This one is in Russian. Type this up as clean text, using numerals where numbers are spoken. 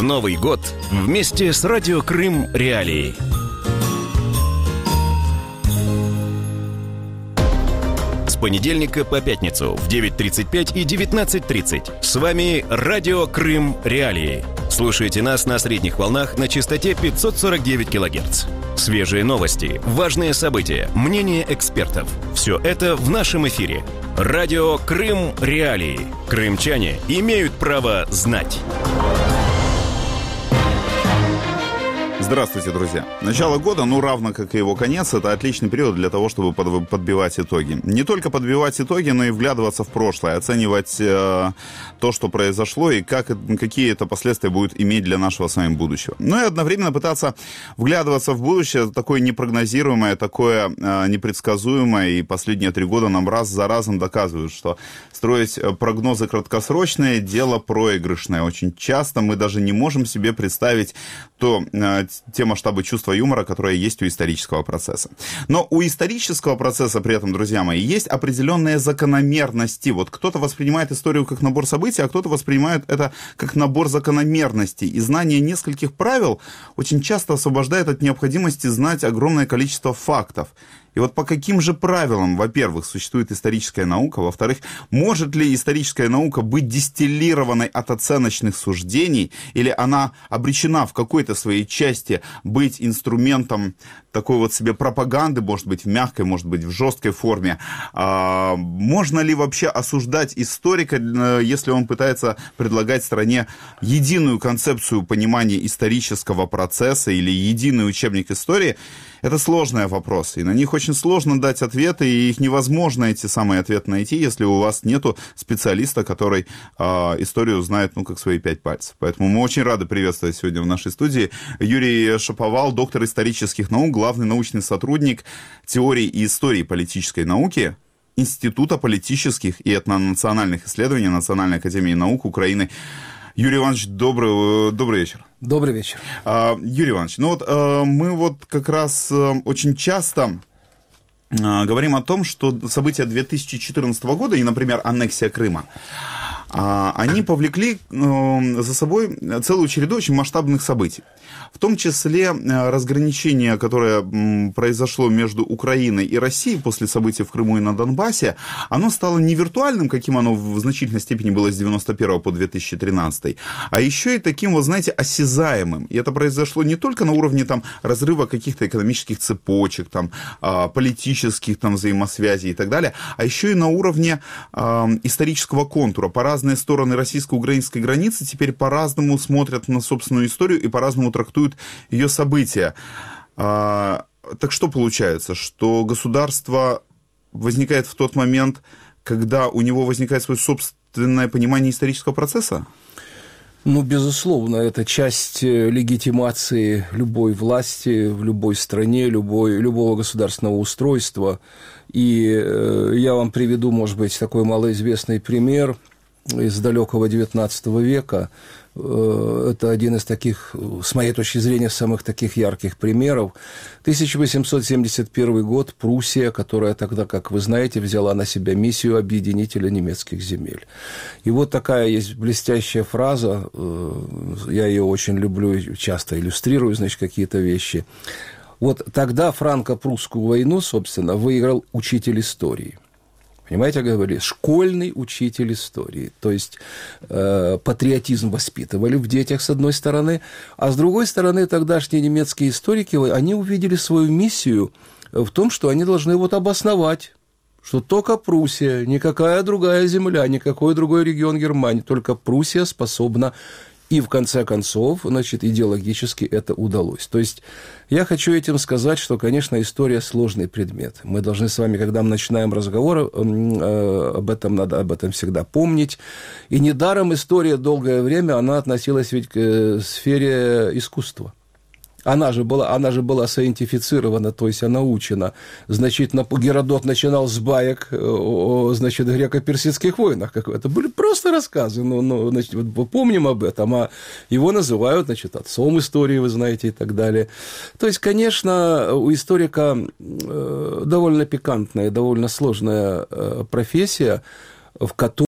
Новый год вместе с Радио Крым Реалии. С понедельника по пятницу в 9:35 и 19:30. С вами Радио Крым Реалии. Слушайте нас на средних волнах на частоте 549 кГц. Свежие новости, важные события, мнения экспертов. Все это в нашем эфире. Радио Крым Реалии. Крымчане имеют право знать. Здравствуйте, друзья. Начало года, равно как и его конец, это отличный период для того, чтобы подбивать итоги. Не только подбивать итоги, но и вглядываться в прошлое, оценивать то, что произошло, и какие это последствия будет иметь для нашего с вами будущего. Но и одновременно пытаться вглядываться в будущее, такое непрогнозируемое, такое непредсказуемое, и последние 3 года нам раз за разом доказывают, что строить прогнозы краткосрочные – дело проигрышное. Очень часто мы даже не можем себе представить те масштабы чувства юмора, которые есть у исторического процесса. Но у исторического процесса при этом, друзья мои, есть определенные закономерности. Вот кто-то воспринимает историю как набор событий, а кто-то воспринимает это как набор закономерностей. И знание нескольких правил очень часто освобождает от необходимости знать огромное количество фактов. И вот по каким же правилам, во-первых, существует историческая наука, во-вторых, может ли историческая наука быть дистиллированной от оценочных суждений, или она обречена в какой-то своей части быть инструментом такой вот себе пропаганды, может быть, в мягкой, может быть, в жесткой форме? Можно ли вообще осуждать историка, если он пытается предлагать стране единую концепцию понимания исторического процесса или единый учебник истории? Это сложный вопрос, и на них очень сложно дать ответы, и их невозможно эти самые ответы найти, если у вас нету специалиста, который историю знает, как свои 5 пальцев. Поэтому мы очень рады приветствовать сегодня в нашей студии Юрий Шаповал, доктор исторических наук, главный научный сотрудник теории и истории политической науки Института политических и этнонациональных исследований Национальной академии наук Украины. Юрий Иванович, добрый вечер. Добрый вечер. Юрий Иванович, мы как раз очень часто говорим о том, что события 2014 года, и, например, аннексия Крыма, они повлекли за собой целую череду очень масштабных событий. В том числе разграничение, которое произошло между Украиной и Россией после событий в Крыму и на Донбассе, оно стало не виртуальным, каким оно в значительной степени было с 1991 по 2013, а еще и таким, осязаемым. И это произошло не только на уровне разрыва каких-то экономических цепочек, политических взаимосвязей и так далее, а еще и на уровне исторического контура. По разные стороны российско-украинской границы теперь по-разному смотрят на собственную историю и по-разному трактуют ее события. Так что получается? Что государство возникает в тот момент, когда у него возникает свое собственное понимание исторического процесса? Безусловно, это часть легитимации любой власти в любой стране, любого государственного устройства. И я вам приведу, может быть, такой малоизвестный пример из далекого XIX века. Это один из таких, с моей точки зрения, самых таких ярких примеров. 1871 год, Пруссия, которая тогда, как вы знаете, взяла на себя миссию объединителя немецких земель. И вот такая есть блестящая фраза, я ее очень люблю, часто иллюстрирую, какие-то вещи. Вот тогда франко-прусскую войну, собственно, выиграл учитель истории. Понимаете, я говорю, школьный учитель истории. То есть патриотизм воспитывали в детях, с одной стороны, а с другой стороны, тогдашние немецкие историки, они увидели свою миссию в том, что они должны обосновать, что только Пруссия, никакая другая земля, никакой другой регион Германии, только Пруссия способна. И, в конце концов, идеологически это удалось. То есть я хочу этим сказать, что, конечно, история – сложный предмет. Мы должны с вами, когда мы начинаем разговор об этом, надо об этом всегда помнить. И недаром история долгое время, она относилась ведь к сфере искусства. Она же была саентифицирована, то есть научена. Значительно Геродот начинал с баек о греко-персидских войнах. Это были просто рассказы, мы помним об этом, а его называют, отцом истории, вы знаете, и так далее. То есть, конечно, у историка довольно пикантная, довольно сложная профессия, в которой